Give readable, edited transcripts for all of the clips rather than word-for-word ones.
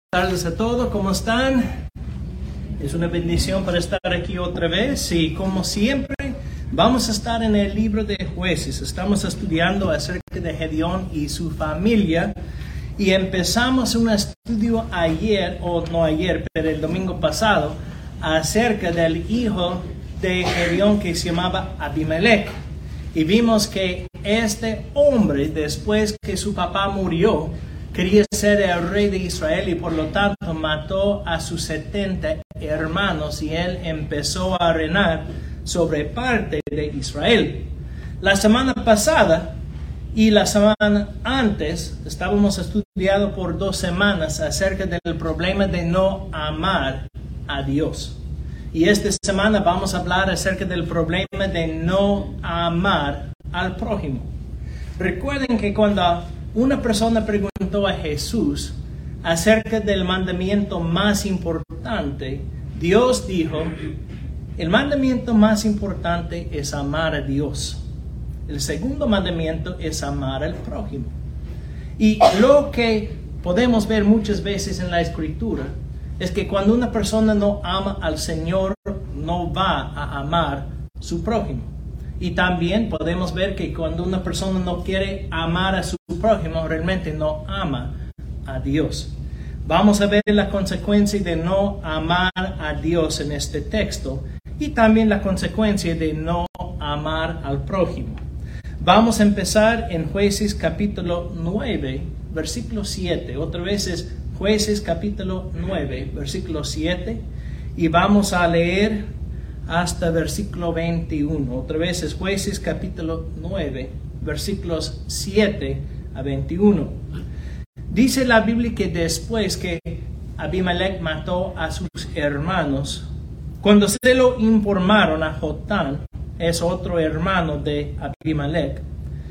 Buenas tardes a todos, ¿cómo están? Es una bendición para estar aquí otra vez y como siempre vamos a estar en el libro de Jueces. Estamos estudiando acerca de Gedeón y su familia y empezamos un estudio pero el domingo pasado acerca del hijo de Gedeón que se llamaba Abimelech. Y vimos que este hombre, después que su papá murió, quería ser el rey de Israel y por lo tanto mató a sus 70 hermanos y él empezó a reinar sobre parte de Israel. La semana pasada y la semana antes estábamos estudiando por 2 semanas acerca del problema de no amar a Dios. Y esta semana vamos a hablar acerca del problema de no amar al prójimo. Recuerden que cuando una persona preguntó a Jesús acerca del mandamiento más importante, Dios dijo, el mandamiento más importante es amar a Dios. El segundo mandamiento es amar al prójimo. Y lo que podemos ver muchas veces en la Escritura es que cuando una persona no ama al Señor, no va a amar a su prójimo. Y también podemos ver que cuando una persona no quiere amar a su prójimo, realmente no ama a Dios. Vamos a ver la consecuencia de no amar a Dios en este texto y también la consecuencia de no amar al prójimo. Vamos a empezar en Jueces capítulo 9, versículo 7. Otra vez es Jueces capítulo 9, versículo 7. Y vamos a leer hasta versículo 21. Otra vez es Jueces capítulo 9, versículos 7 a 21. Dice la Biblia que después que Abimelech mató a sus hermanos, cuando se lo informaron a Jotán, es otro hermano de Abimelech,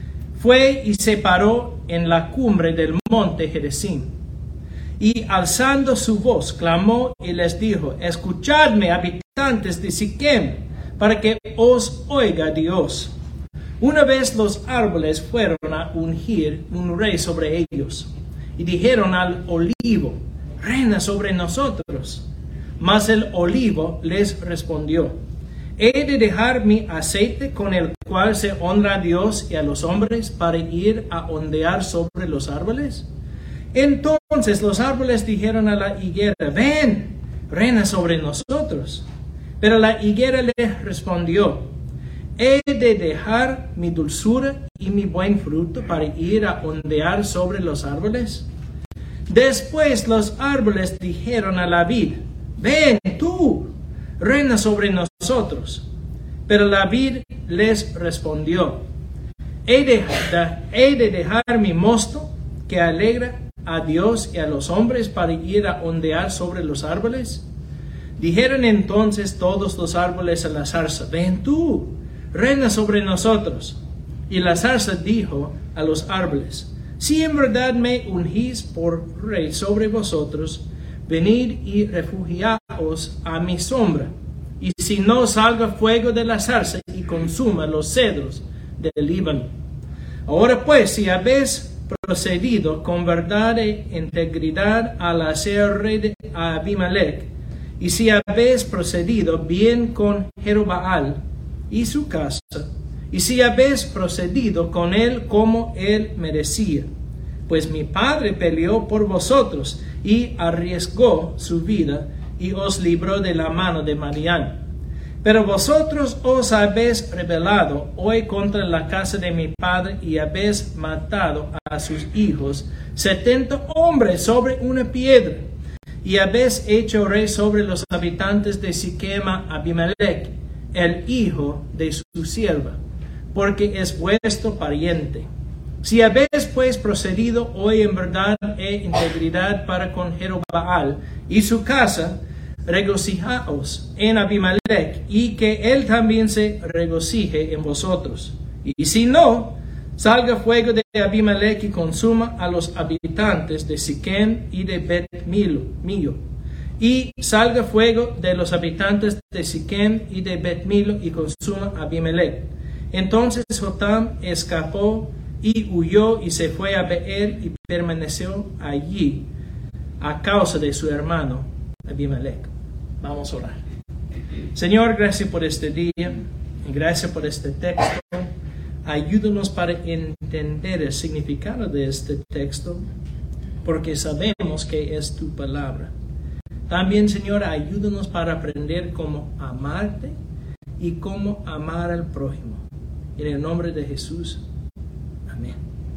fue y se paró en la cumbre del monte Gerizim. Y alzando su voz, clamó y les dijo, escuchadme, habitantes de Siquem, para que os oiga Dios. Una vez los árboles fueron a ungir un rey sobre ellos, y dijeron al olivo, reina sobre nosotros. Mas el olivo les respondió, ¿he de dejar mi aceite con el cual se honra a Dios y a los hombres para ir a ondear sobre los árboles? Entonces los árboles dijeron a la higuera, ven, reina sobre nosotros. Pero la higuera le respondió, ¿he de dejar mi dulzura y mi buen fruto para ir a ondear sobre los árboles? Después los árboles dijeron a la vid, ven tú, reina sobre nosotros. Pero la vid les respondió, ¿he de dejar mi mosto que alegra a Dios y a los hombres para ir a ondear sobre los árboles? Dijeron entonces todos los árboles a la zarza, ven tú, reina sobre nosotros. Y la zarza dijo a los árboles, si en verdad me ungís por rey sobre vosotros, venid y refugiaos a mi sombra. Y si no, salga fuego de la zarza y consuma los cedros del Líbano. Ahora pues, si habéis procedido con verdad e integridad al hacer rey a Abimelech, y si habéis procedido bien con Jerobaal y su casa, y si habéis procedido con él como él merecía, pues mi padre peleó por vosotros y arriesgó su vida y os libró de la mano de Madián. Pero vosotros os habéis rebelado hoy contra la casa de mi padre y habéis matado a sus hijos, 70 hombres sobre una piedra, y habéis hecho rey sobre los habitantes de Siquem a Abimelech, el hijo de su sierva, porque es vuestro pariente. Si habéis pues procedido hoy en verdad e integridad para con Jerobaal y su casa, regocijaos en Abimelech y que él también se regocije en vosotros. Y si no, salga fuego de Abimelech y consuma a los habitantes de Siquem y de Bet-Milo. Y salga fuego de los habitantes de Siquem y de Bet-Milo y consuma a Abimelech. Entonces Jotam escapó y huyó y se fue a Beer y permaneció allí. a causa de su hermano Abimelech. Vamos a orar. Señor, gracias por este día y gracias por este texto. Ayúdanos para entender el significado de este texto, porque sabemos que es tu palabra. También, Señor, ayúdanos para aprender cómo amarte y cómo amar al prójimo. En el nombre de Jesús. Amén.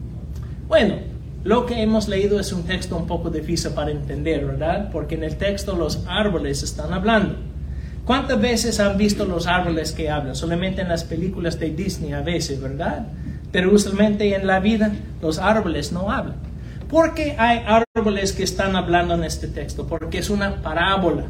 Bueno, lo que hemos leído es un texto un poco difícil para entender, ¿verdad? Porque en el texto los árboles están hablando. ¿Cuántas veces han visto los árboles que hablan? Solamente en las películas de Disney a veces, ¿verdad? Pero usualmente en la vida los árboles no hablan. ¿Por qué hay árboles que están hablando en este texto? Porque es una parábola.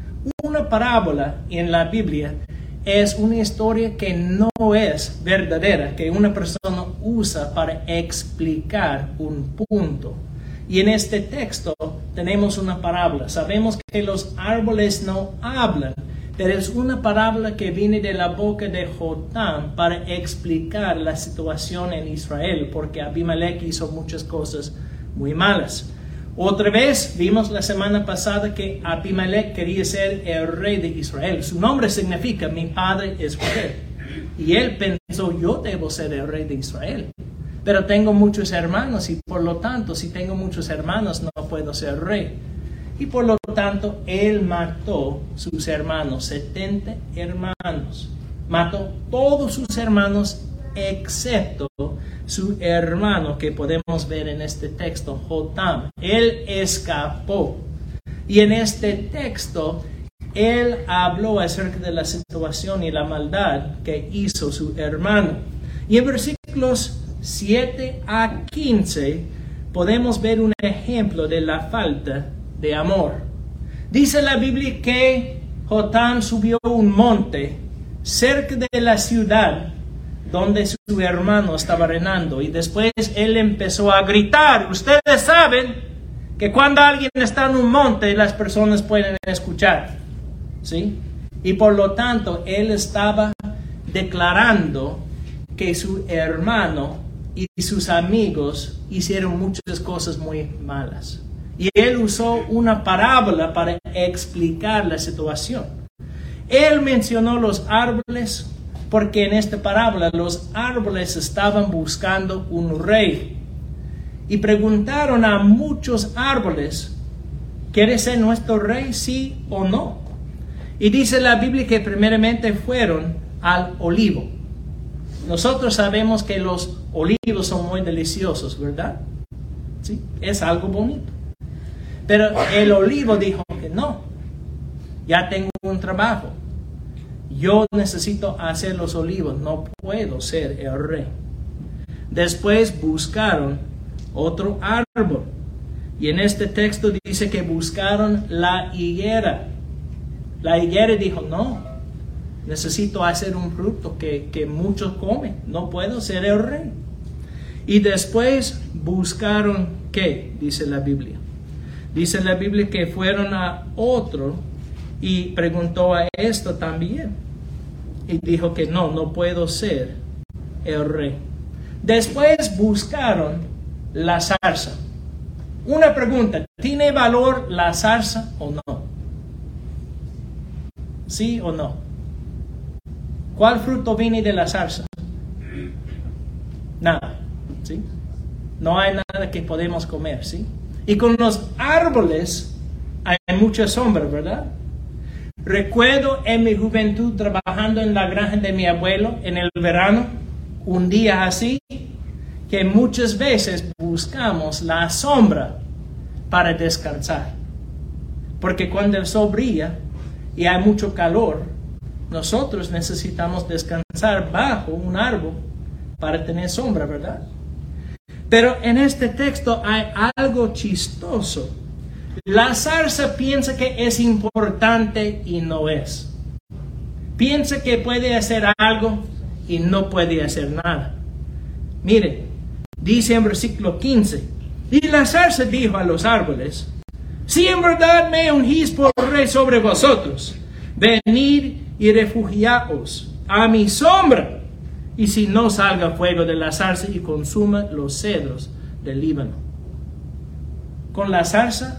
Una parábola en la Biblia es una historia que no es verdadera, que una persona usa para explicar un punto. Y en este texto tenemos una parábola. Sabemos que los árboles no hablan, pero es una parábola que viene de la boca de Jotam para explicar la situación en Israel, porque Abimelech hizo muchas cosas muy malas. Otra vez vimos la semana pasada que Abimelech quería ser el rey de Israel. Su nombre significa mi padre es rey. Y él pensó, yo debo ser el rey de Israel. Pero tengo muchos hermanos y por lo tanto, si tengo muchos hermanos, no puedo ser rey. Y por lo tanto, él mató sus hermanos, 70 hermanos. Mató todos sus hermanos excepto su hermano que podemos ver en este texto, Jotam. Él escapó. Y en este texto, él habló acerca de la situación y la maldad que hizo su hermano. Y en versículos 7 a 15 podemos ver un ejemplo de la falta de amor. Dice la Biblia que Jotam subió un monte cerca de la ciudad donde su hermano estaba reinando, y después él empezó a gritar. Ustedes saben que cuando alguien está en un monte, las personas pueden escuchar, ¿sí? Y por lo tanto, él estaba declarando que su hermano y sus amigos hicieron muchas cosas muy malas. Y él usó una parábola para explicar la situación. Él mencionó los árboles, porque en esta parábola los árboles estaban buscando un rey. Y preguntaron a muchos árboles, ¿quiere ser nuestro rey, sí o no? Y dice la Biblia que primeramente fueron al olivo. Nosotros sabemos que los olivos son muy deliciosos, ¿verdad? Sí, es algo bonito. Pero el olivo dijo que no, ya tengo un trabajo. Yo necesito hacer los olivos, no puedo ser el rey. Después buscaron otro árbol. Y en este texto dice que buscaron la higuera. La higuera dijo, no, necesito hacer un fruto que muchos comen, no puedo ser el rey. Y después buscaron, ¿qué? Dice la Biblia. Dice la Biblia que fueron a otro y preguntó a esto también. Y dijo que no puedo ser el rey. Después buscaron la zarza. Una pregunta, ¿tiene valor la zarza o no? ¿Sí o no? ¿Cuál fruto viene de la zarza? Nada, ¿sí? No hay nada que podemos comer, ¿sí? Y con los árboles hay mucha sombra, ¿verdad? Recuerdo en mi juventud trabajando en la granja de mi abuelo en el verano, un día así, que muchas veces buscamos la sombra para descansar. Porque cuando el sol brilla y hay mucho calor, nosotros necesitamos descansar bajo un árbol para tener sombra, ¿verdad? Pero en este texto hay algo chistoso. La zarza piensa que es importante y no es. Piensa que puede hacer algo y no puede hacer nada. Mire, dice en versículo 15, y la zarza dijo a los árboles, si en verdad me ungís por rey sobre vosotros, venid y refugiaos a mi sombra, y si no salga fuego de la zarza y consuma los cedros del Líbano. Con la zarza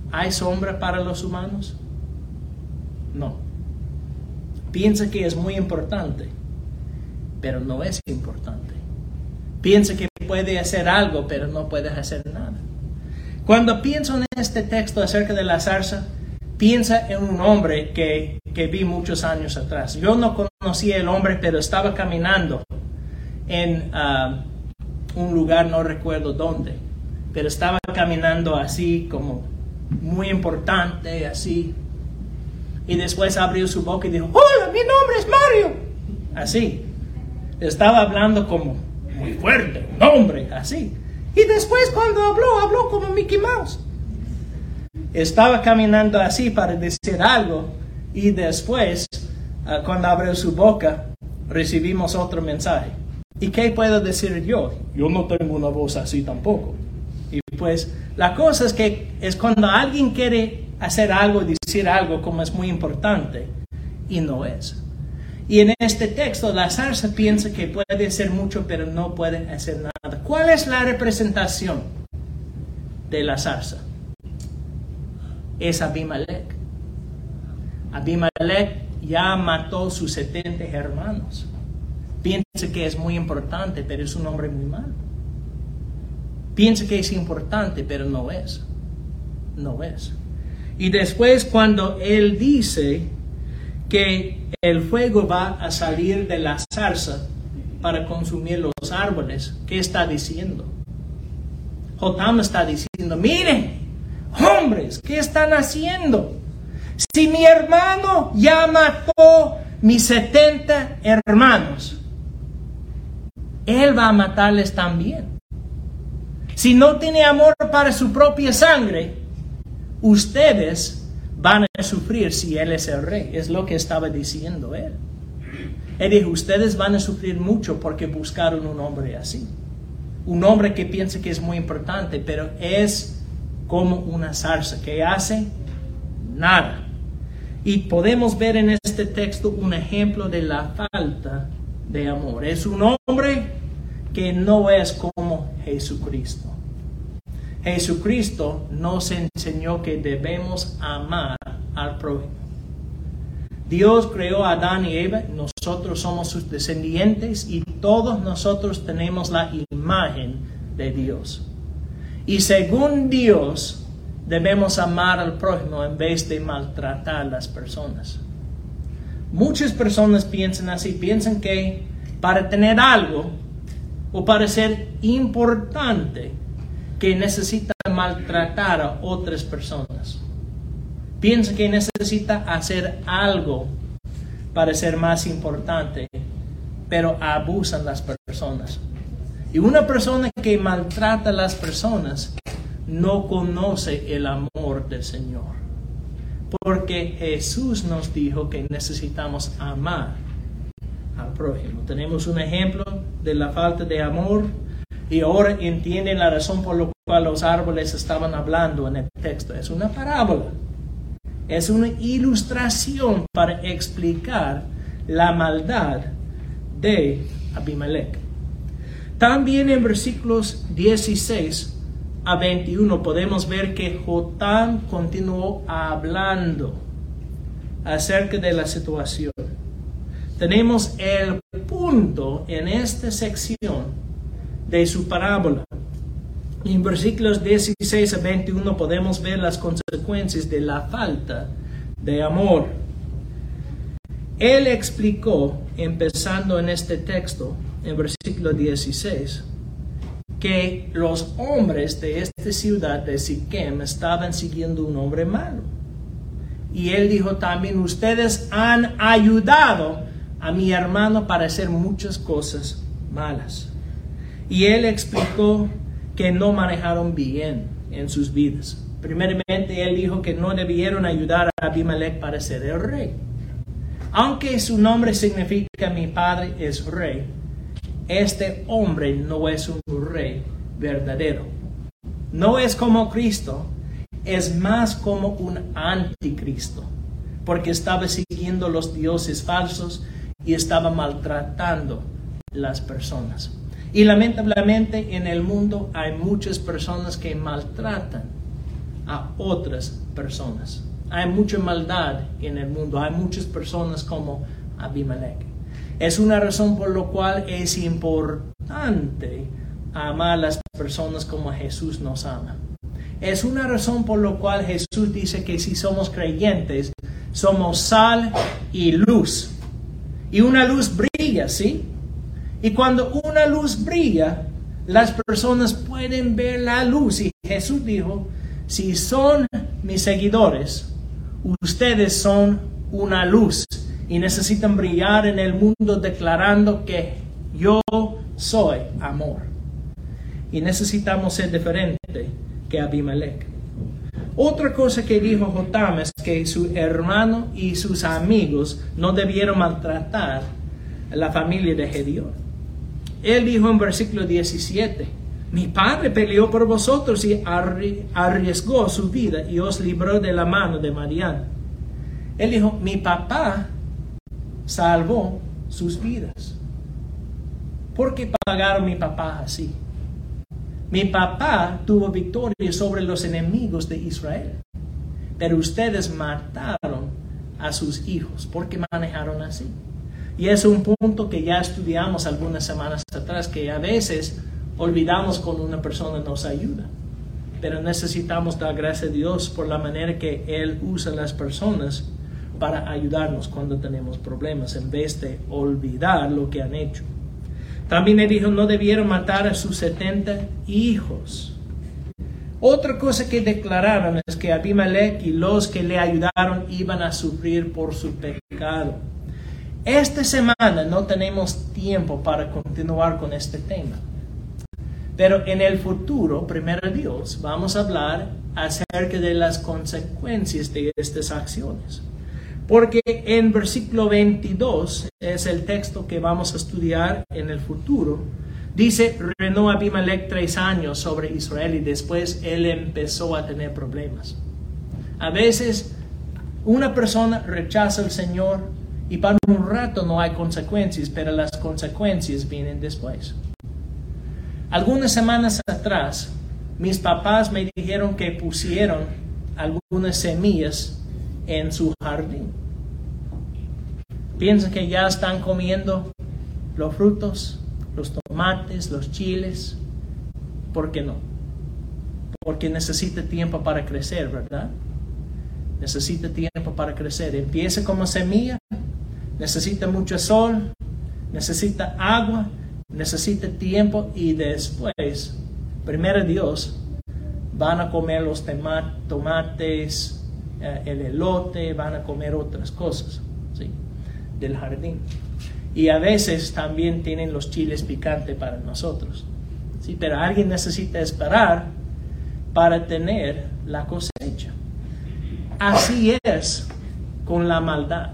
¿hay sombra para los humanos? No. Piensa que es muy importante, pero no es importante. Piensa que puede hacer algo, pero no puede hacer nada. Cuando pienso en este texto acerca de la zarza, piensa en un hombre que vi muchos años atrás. Yo no conocía el hombre, pero estaba caminando en un lugar, no recuerdo dónde, pero estaba caminando así como muy importante, así. Y después abrió su boca y dijo, hola, mi nombre es Mario. Así. Estaba hablando como muy fuerte, un hombre, así. Y después cuando habló como Mickey Mouse. Estaba caminando así para decir algo. Y después, cuando abrió su boca, recibimos otro mensaje. ¿Y qué puedo decir yo? Yo no tengo una voz así tampoco. Y pues, la cosa es que es cuando alguien quiere hacer algo, decir algo como es muy importante, y no es. Y en este texto, la zarza piensa que puede hacer mucho, pero no puede hacer nada. ¿Cuál es la representación de la zarza? Es Abimelech. Abimelech ya mató sus 70 hermanos. Piensa que es muy importante, pero es un hombre muy malo. Piensa que es importante, pero no es. No es. Y después cuando él dice que el fuego va a salir de la zarza para consumir los árboles, ¿qué está diciendo? Jotam está diciendo, miren, hombres, ¿qué están haciendo? Si mi hermano ya mató mis 70 hermanos, él va a matarles también. Si no tiene amor para su propia sangre, ustedes van a sufrir si él es el rey. Es lo que estaba diciendo él. Él dijo, ustedes van a sufrir mucho porque buscaron un hombre así. Un hombre que piensa que es muy importante, pero es como una zarza que hace nada. Y podemos ver en este texto un ejemplo de la falta de amor. Es un hombre que no es como Jesucristo. Jesucristo nos enseñó que debemos amar al prójimo. Dios creó a Adán y Eva, nosotros somos sus descendientes y todos nosotros tenemos la imagen de Dios. Y según Dios, debemos amar al prójimo en vez de maltratar a las personas. Muchas personas piensan así, piensan que para tener algo o para ser importante, que necesita maltratar a otras personas. Piensa que necesita hacer algo para ser más importante, pero abusan las personas. Y una persona que maltrata a las personas no conoce el amor del Señor. Porque Jesús nos dijo que necesitamos amar al prójimo. Tenemos un ejemplo de la falta de amor. Y ahora entienden la razón por la cual los árboles estaban hablando en el texto. Es una parábola. Es una ilustración para explicar la maldad de Abimelech. También en versículos 16 a 21 podemos ver que Jotam continuó hablando acerca de la situación. Tenemos el punto en esta sección de su parábola. En versículos 16 a 21 podemos ver las consecuencias de la falta de amor. Él explicó, empezando en este texto, en versículo 16, que los hombres de esta ciudad de Siquem estaban siguiendo un hombre malo. Y él dijo también, ustedes han ayudado a mi hermano para hacer muchas cosas malas. Y él explicó que no manejaron bien en sus vidas. Primeramente, él dijo que no debieron ayudar a Abimelech para ser el rey. Aunque su nombre significa mi padre es rey, este hombre no es un rey verdadero. No es como Cristo, es más como un anticristo, porque estaba siguiendo los dioses falsos y estaba maltratando las personas. Y lamentablemente en el mundo hay muchas personas que maltratan a otras personas. Hay mucha maldad en el mundo. Hay muchas personas como Abimelech. Es una razón por la cual es importante amar a las personas como Jesús nos ama. Es una razón por la cual Jesús dice que si somos creyentes, somos sal y luz. Y una luz brilla, ¿sí? Y cuando una luz brilla, las personas pueden ver la luz. Y Jesús dijo, si son mis seguidores, ustedes son una luz. Y necesitan brillar en el mundo declarando que yo soy amor. Y necesitamos ser diferentes que Abimelech. Otra cosa que dijo Jotam es que su hermano y sus amigos no debieron maltratar a la familia de Gedeón. Él dijo en versículo 17, mi padre peleó por vosotros y arriesgó su vida y os libró de la mano de Madián. Él dijo, mi papá salvó sus vidas. ¿Por qué pagaron mi papá así? Mi papá tuvo victoria sobre los enemigos de Israel. Pero ustedes mataron a sus hijos. ¿Por qué manejaron así? Y es un punto que ya estudiamos algunas semanas atrás, que a veces olvidamos cuando una persona nos ayuda. Pero necesitamos dar gracias a Dios por la manera que Él usa a las personas para ayudarnos cuando tenemos problemas, en vez de olvidar lo que han hecho. También él dijo, no debieron matar a sus 70 hijos. Otra cosa que declararon es que Abimelech y los que le ayudaron iban a sufrir por su pecado. Esta semana no tenemos tiempo para continuar con este tema. Pero en el futuro, primero Dios, vamos a hablar acerca de las consecuencias de estas acciones. Porque en versículo 22 es el texto que vamos a estudiar en el futuro. Dice, reinó Abimelech 3 años sobre Israel y después él empezó a tener problemas. A veces una persona rechaza al Señor y para un rato no hay consecuencias, pero las consecuencias vienen después. Algunas semanas atrás, mis papás me dijeron que pusieron algunas semillas en su jardín. Piensan que ya están comiendo los frutos, los tomates, los chiles. ¿Por qué no? Porque necesita tiempo para crecer, ¿verdad? Necesita tiempo para crecer. Empieza como semilla, necesita mucho sol, necesita agua, necesita tiempo y después, primero Dios, van a comer los tomates, el elote, van a comer otras cosas, ¿sí? Del jardín. Y a veces también tienen los chiles picantes para nosotros, ¿sí? Pero alguien necesita esperar para tener la cosecha. Así es con la maldad.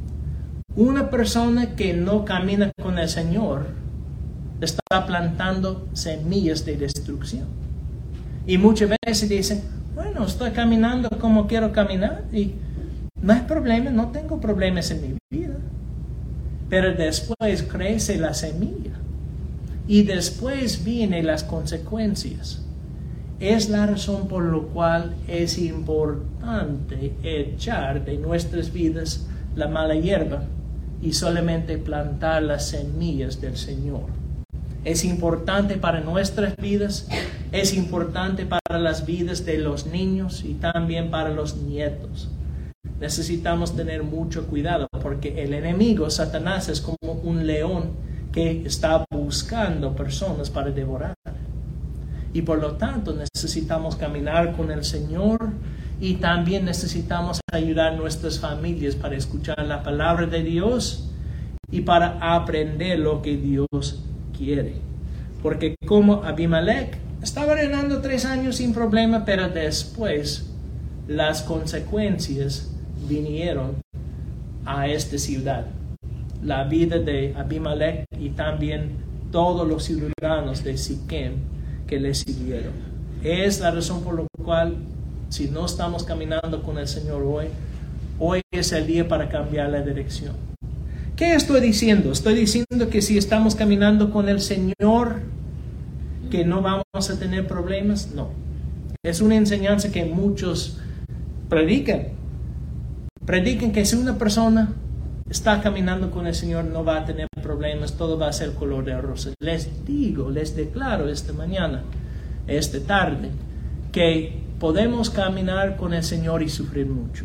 Una persona que no camina con el Señor está plantando semillas de destrucción. Y muchas veces dicen, bueno, estoy caminando como quiero caminar y no hay problema, no tengo problemas en mi vida. Pero después crece la semilla y después vienen las consecuencias. Es la razón por la cual es importante echar de nuestras vidas la mala hierba y solamente plantar las semillas del Señor. Es importante para nuestras vidas, es importante para las vidas de los niños y también para los nietos. Necesitamos tener mucho cuidado porque el enemigo, Satanás, es como un león que está buscando personas para devorar. Y por lo tanto necesitamos caminar con el Señor y también necesitamos ayudar a nuestras familias para escuchar la palabra de Dios y para aprender lo que Dios quiere. Porque como Abimelech estaba reinando 3 años sin problema, pero después las consecuencias vinieron a esta ciudad. La vida de Abimelech y también todos los ciudadanos de Siquem que le siguieron. Es la razón por la cual, si no estamos caminando con el Señor hoy es el día para cambiar la dirección. ¿Qué estoy diciendo? Estoy diciendo que si estamos caminando con el Señor, que no vamos a tener problemas. No. Es una enseñanza que muchos predican. Predican que si una persona está caminando con el Señor no va a tener problemas, todo va a ser color de rosa. Les declaro esta mañana, esta tarde, que podemos caminar con el Señor y sufrir mucho.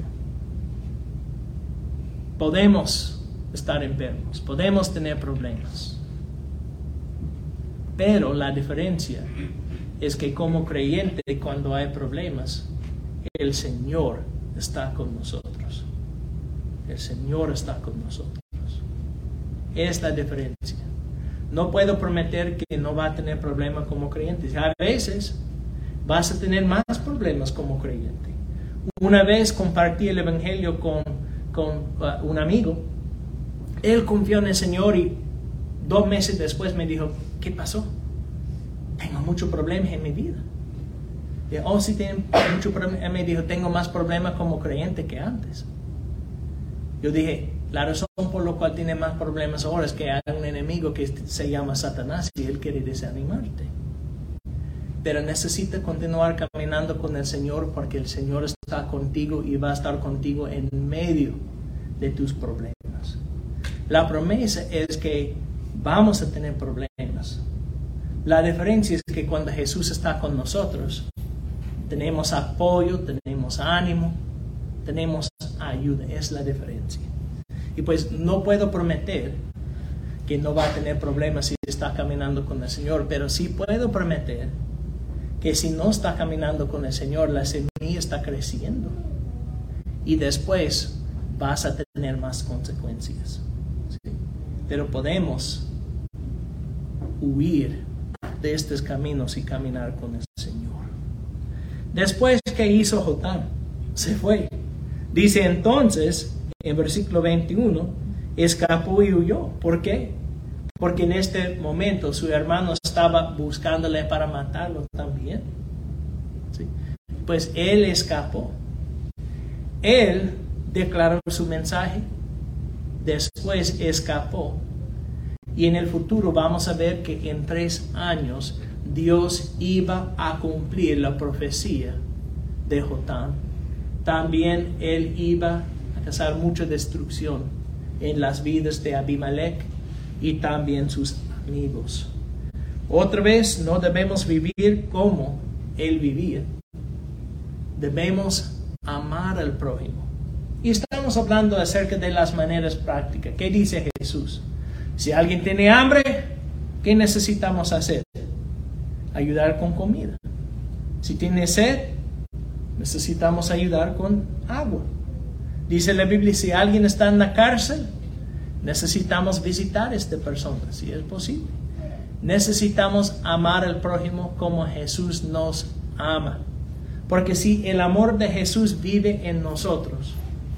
Podemos estar enfermos, podemos tener problemas. Pero la diferencia es que como creyente, cuando hay problemas, el Señor está con nosotros. El Señor está con nosotros. Es la diferencia. No puedo prometer que no va a tener problemas como creyente. A veces vas a tener más problemas como creyente. Una vez compartí el Evangelio con un amigo. Él confió en el Señor y 2 meses después me dijo, ¿qué pasó? Tengo muchos problemas en mi vida. Dije, sí, tengo muchos problemas. Él me dijo, tengo más problemas como creyente que antes. Yo dije, la razón por la cual tiene más problemas ahora es que hay un enemigo que se llama Satanás y él quiere desanimarte. Pero necesita continuar caminando con el Señor porque el Señor está contigo y va a estar contigo en medio de tus problemas. La promesa es que vamos a tener problemas. La diferencia es que cuando Jesús está con nosotros, tenemos apoyo, tenemos ánimo, tenemos ayuda. Es la diferencia. Y pues no puedo prometer que no va a tener problemas si está caminando con el Señor, pero sí puedo prometer que si no está caminando con el Señor, la semilla está creciendo. Y después vas a tener más consecuencias. ¿Sí? Pero podemos huir de estos caminos y caminar con el Señor. Después, ¿qué hizo Jotam? Se fue. Dice entonces, en versículo 21, escapó y huyó. ¿Por qué? Porque en este momento su hermano estaba buscándole para matarlo también. ¿Sí? Pues él escapó. Él declaró su mensaje, después escapó. Y en el futuro vamos a ver que en 3 años Dios iba a cumplir la profecía de Jotam. También él iba a causar mucha destrucción en las vidas de Abimelech y también sus amigos. Otra vez, no debemos vivir como él vivía. Debemos amar al prójimo. Y estamos hablando acerca de las maneras prácticas. ¿Qué dice Jesús? Si alguien tiene hambre, ¿qué necesitamos hacer? Ayudar con comida. Si tiene sed, necesitamos ayudar con agua. Dice la Biblia, si alguien está en la cárcel, necesitamos visitar a esta persona, si es posible. Necesitamos amar al prójimo como Jesús nos ama. Porque si el amor de Jesús vive en nosotros,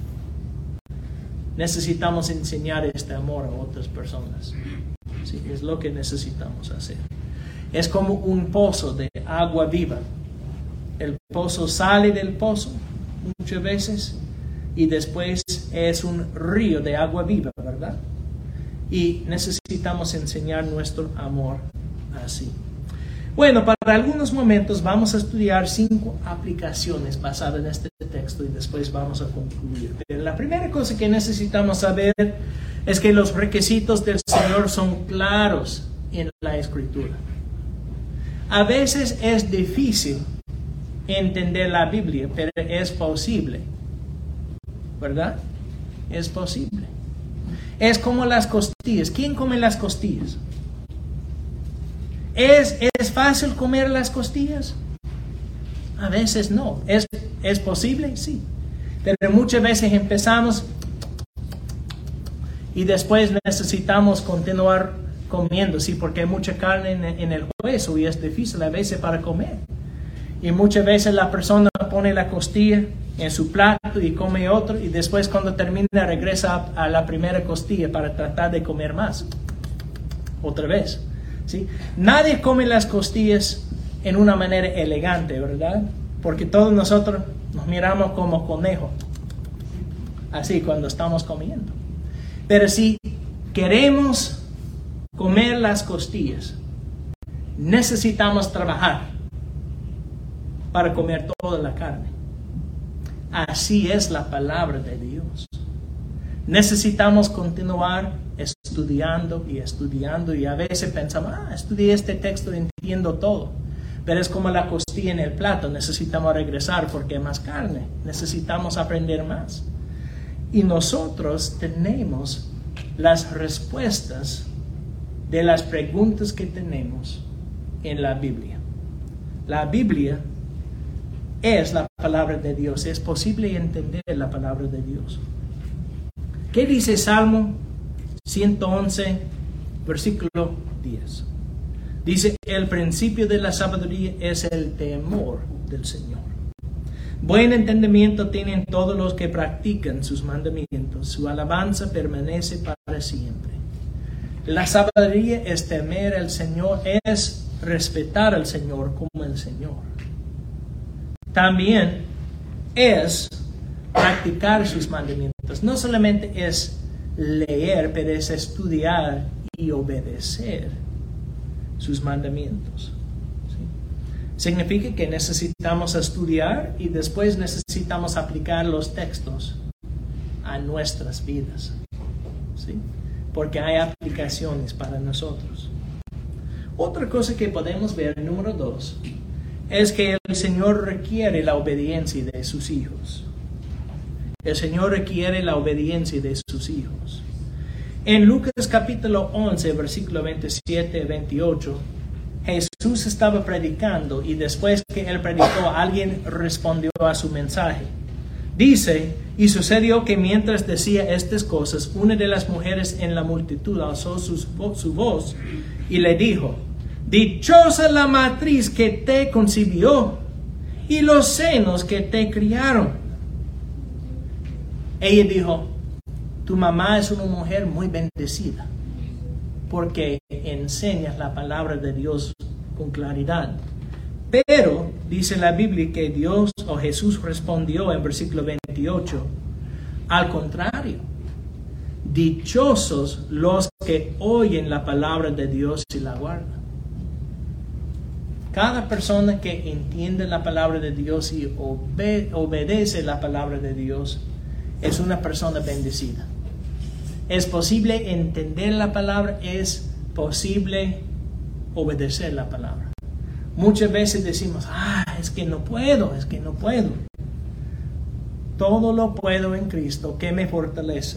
necesitamos enseñar este amor a otras personas. Sí, es lo que necesitamos hacer. Es como un pozo de agua viva. El pozo sale del pozo muchas veces y después es un río de agua viva, ¿verdad? Y necesitamos enseñar nuestro amor así. Bueno, para algunos momentos vamos a estudiar 5 aplicaciones basadas en este texto y después vamos a concluir. Pero la primera cosa que necesitamos saber es que los requisitos del Señor son claros en la Escritura. A veces es difícil entender la Biblia, pero es posible, ¿verdad? Es posible. Es como las costillas. ¿Quién come las costillas? ¿Es fácil comer las costillas? A veces no. ¿Es posible? Sí. Pero muchas veces empezamos y después necesitamos continuar comiendo, sí, porque hay mucha carne en el hueso y es difícil a veces para comer. Y muchas veces la persona pone la costilla en su plato y come otro y después cuando termina regresa a la primera costilla para tratar de comer más. Otra vez. ¿Sí? Nadie come las costillas en una manera elegante, ¿verdad? Porque todos nosotros nos miramos como conejos, así cuando estamos comiendo. Pero si queremos comer las costillas, necesitamos trabajar. para comer toda la carne. Así es la palabra de Dios. Necesitamos continuar estudiando y a veces pensamos, estudié este texto y entiendo todo. Pero es como la costilla en el plato, necesitamos regresar porque hay más carne, necesitamos aprender más. Y nosotros tenemos las respuestas de las preguntas que tenemos en la Biblia. La Biblia es la palabra de Dios. Es posible entender la palabra de Dios. ¿Qué dice Salmo 111, versículo 10? Dice, el principio de la sabiduría es el temor del Señor. Buen entendimiento tienen todos los que practican sus mandamientos. Su alabanza permanece para siempre. La sabiduría es temer al Señor, es respetar al Señor como el Señor. También es practicar sus mandamientos. No solamente es leer, pero es estudiar y obedecer sus mandamientos. ¿Sí? Significa que necesitamos estudiar y después necesitamos aplicar los textos a nuestras vidas. ¿Sí? Porque hay aplicaciones para nosotros. Otra cosa que podemos ver, número 2, es que el Señor requiere la obediencia de sus hijos. El Señor requiere la obediencia de sus hijos. En Lucas capítulo 11, versículo 27 y 28, Jesús estaba predicando y después que él predicó, alguien respondió a su mensaje. Dice, y sucedió que mientras decía estas cosas, una de las mujeres en la multitud alzó su voz y le dijo, dichosa la matriz que te concibió y los senos que te criaron. Ella dijo, tu mamá es una mujer muy bendecida porque enseñas la palabra de Dios con claridad. Pero dice la Biblia que Dios o Jesús respondió en versículo 28, al contrario, dichosos los que oyen la palabra de Dios y la guardan. Cada persona que entiende la palabra de Dios y obedece la palabra de Dios es una persona bendecida. Es posible entender la palabra, es posible obedecer la palabra. Muchas veces decimos, es que no puedo. Todo lo puedo en Cristo que me fortalece.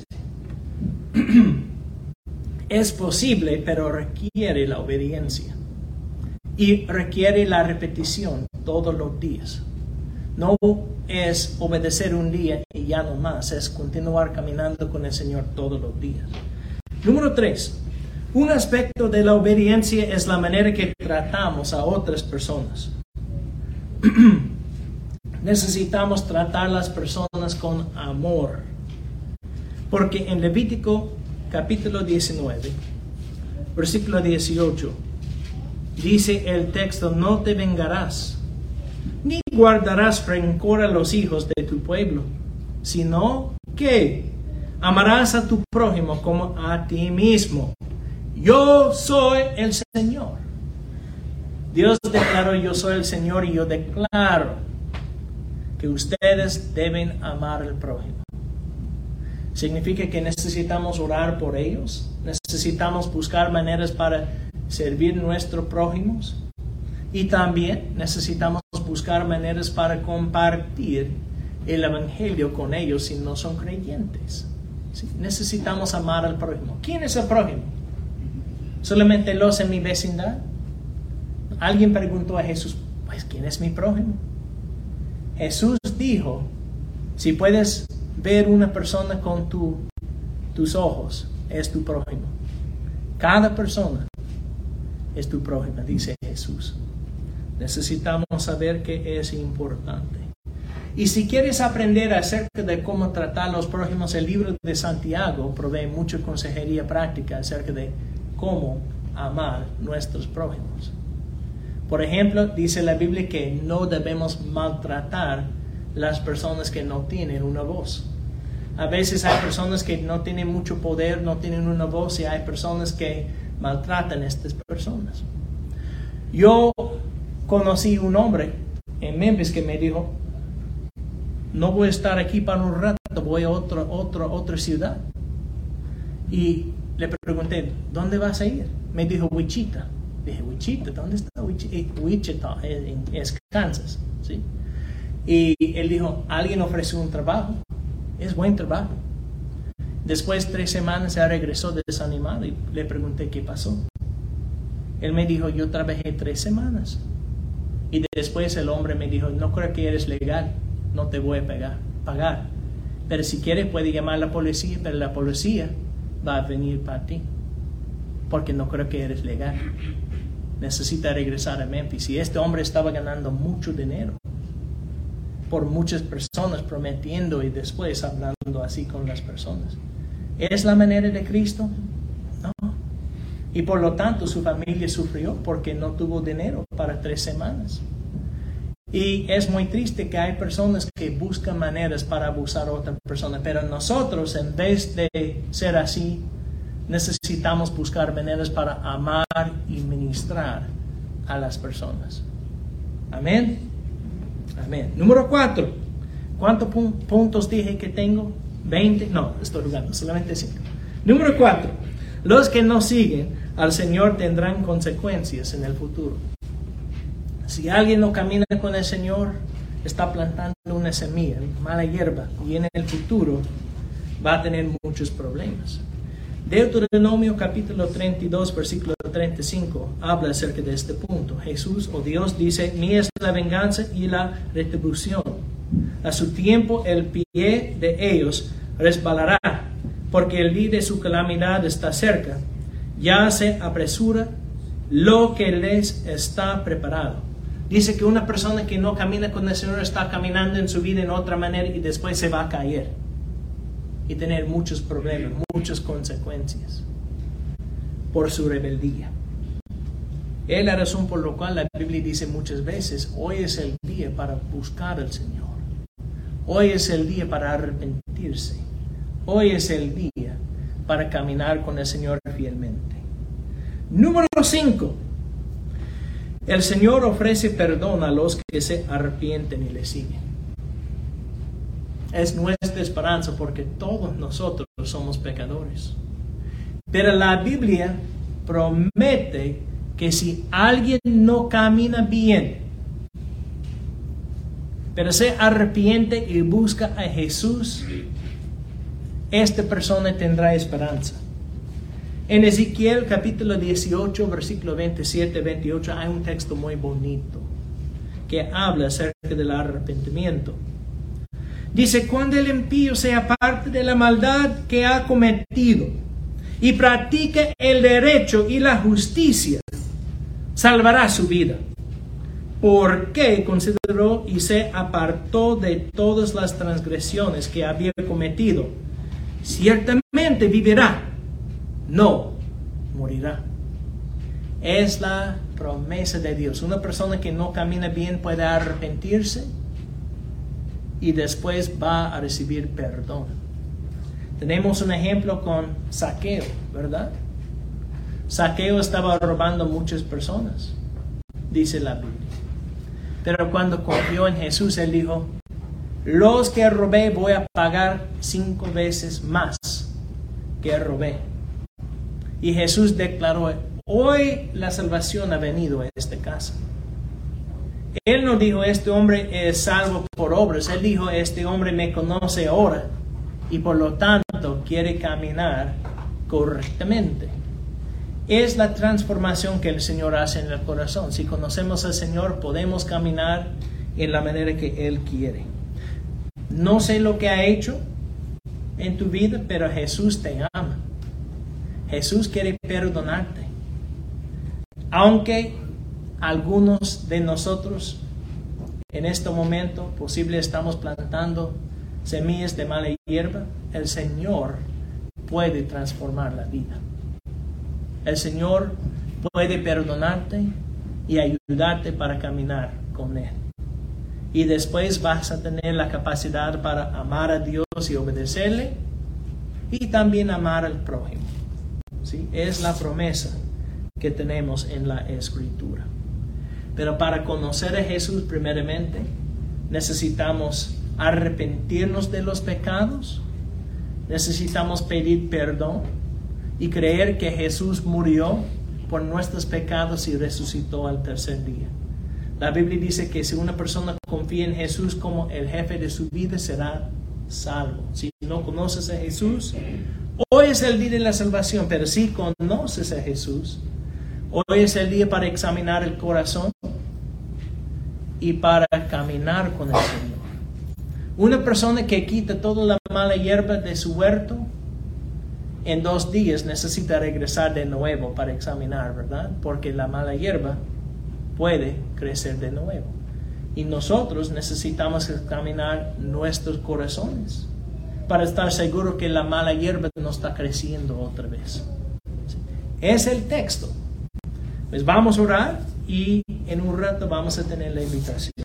Es posible, pero requiere la obediencia. Y requiere la repetición todos los días. No es obedecer un día y ya no más, es continuar caminando con el Señor todos los días. Número 3. Un aspecto de la obediencia es la manera que tratamos a otras personas. Necesitamos tratar a las personas con amor. Porque en Levítico capítulo 19, versículo 18, dice el texto, no te vengarás, ni guardarás rencor a los hijos de tu pueblo, sino que amarás a tu prójimo como a ti mismo. Yo soy el Señor. Dios declaró, yo soy el Señor, y yo declaro que ustedes deben amar al prójimo. Significa que necesitamos orar por ellos, necesitamos buscar maneras para servir a nuestros prójimos, y también necesitamos buscar maneras para compartir el evangelio con ellos si no son creyentes. ¿Sí? Necesitamos amar al prójimo. ¿Quién es el prójimo? ¿Solamente los en mi vecindad? Alguien preguntó a Jesús, pues ¿quién es mi prójimo? Jesús dijo, si puedes ver una persona con tus ojos, es tu prójimo. Cada persona es tu prójimo, dice Jesús. Necesitamos saber que es importante. Y si quieres aprender acerca de cómo tratar a los prójimos, el libro de Santiago provee mucha consejería práctica acerca de cómo amar nuestros prójimos. Por ejemplo, dice la Biblia que no debemos maltratar las personas que no tienen una voz. A veces hay personas que no tienen mucho poder, no tienen una voz, y hay personas que maltratan a estas personas. Yo conocí un hombre en Memphis que me dijo, no voy a estar aquí para un rato, voy a otra ciudad. Y le pregunté, ¿dónde vas a ir? Me dijo, Wichita. Dije, Wichita, ¿dónde está Wichita? Wichita, es Kansas, ¿sí? Y él dijo, alguien ofreció un trabajo, es buen trabajo. Después 3 semanas se regresó desanimado y le pregunté qué pasó. Él me dijo, yo trabajé 3 semanas. Y después el hombre me dijo, no creo que eres legal, no te voy a pagar. Pero si quieres puede llamar a la policía, pero la policía va a venir para ti. Porque no creo que eres legal. Necesita regresar a Memphis. Y este hombre estaba ganando mucho dinero por muchas personas prometiendo y después hablando así con las personas. ¿Es la manera de Cristo? No. Y por lo tanto su familia sufrió porque no tuvo dinero para 3 semanas. Y es muy triste que hay personas que buscan maneras para abusar a otra persona, pero nosotros, en vez de ser así, necesitamos buscar maneras para amar y ministrar a las personas. Amén. Amén. Número 4. ¿Cuántos puntos dije que tengo? 20. No, estoy jugando, solamente 5. Número 4. Los que no siguen al Señor tendrán consecuencias en el futuro. Si alguien no camina con el Señor, está plantando una semilla, mala hierba, y en el futuro va a tener muchos problemas. Deuteronomio capítulo 32, versículo 35, habla acerca de este punto. Jesús o Dios dice, mía es la venganza y la retribución. A su tiempo el pie de ellos resbalará, porque el día de su calamidad está cerca. Ya se apresura lo que les está preparado. Dice que una persona que no camina con el Señor está caminando en su vida en otra manera y después se va a caer y tener muchos problemas, muchas consecuencias por su rebeldía. Es la razón por la cual la Biblia dice muchas veces, hoy es el día para buscar al Señor. Hoy es el día para arrepentirse. Hoy es el día para caminar con el Señor fielmente. Número 5. El Señor ofrece perdón a los que se arrepienten y le siguen. Es nuestra esperanza porque todos nosotros somos pecadores. Pero la Biblia promete que si alguien no camina bien, pero se arrepiente y busca a Jesús, esta persona tendrá esperanza. En Ezequiel capítulo 18, versículo 27-28 hay un texto muy bonito que habla acerca del arrepentimiento. Dice, cuando el impío se aparte de la maldad que ha cometido y practique el derecho y la justicia, salvará su vida. Porque consideró y se apartó de todas las transgresiones que había cometido, ciertamente vivirá, no morirá. Es la promesa de Dios. Una persona que no camina bien puede arrepentirse y después va a recibir perdón. Tenemos un ejemplo con Zaqueo, ¿verdad? Zaqueo estaba robando a muchas personas, dice la Biblia. Pero cuando confió en Jesús, él dijo, los que robé voy a pagar 5 veces más que robé. Y Jesús declaró, hoy la salvación ha venido a esta casa. Él no dijo, este hombre es salvo por obras. Él dijo, este hombre me conoce ahora y por lo tanto quiere caminar correctamente. Es la transformación que el Señor hace en el corazón. Si conocemos al Señor, podemos caminar en la manera que Él quiere. No sé lo que ha hecho en tu vida, pero Jesús te ama. Jesús quiere perdonarte. Aunque algunos de nosotros en este momento posible estamos plantando semillas de mala hierba, el Señor puede transformar la vida. El Señor puede perdonarte y ayudarte para caminar con Él. Y después vas a tener la capacidad para amar a Dios y obedecerle y también amar al prójimo. ¿Sí? Es la promesa que tenemos en la Escritura. Pero para conocer a Jesús primeramente, necesitamos arrepentirnos de los pecados, necesitamos pedir perdón y creer que Jesús murió por nuestros pecados y resucitó al tercer día. La Biblia dice que si una persona confía en Jesús como el jefe de su vida, será salvo. Si no conoces a Jesús, hoy es el día de la salvación, pero si conoces a Jesús, hoy es el día para examinar el corazón y para caminar con el Señor. Una persona que quita toda la mala hierba de su huerto, en 2 días necesita regresar de nuevo para examinar, ¿verdad? Porque la mala hierba puede crecer de nuevo. Y nosotros necesitamos examinar nuestros corazones para estar seguros que la mala hierba no está creciendo otra vez. Es el texto. Pues vamos a orar y en un rato vamos a tener la invitación.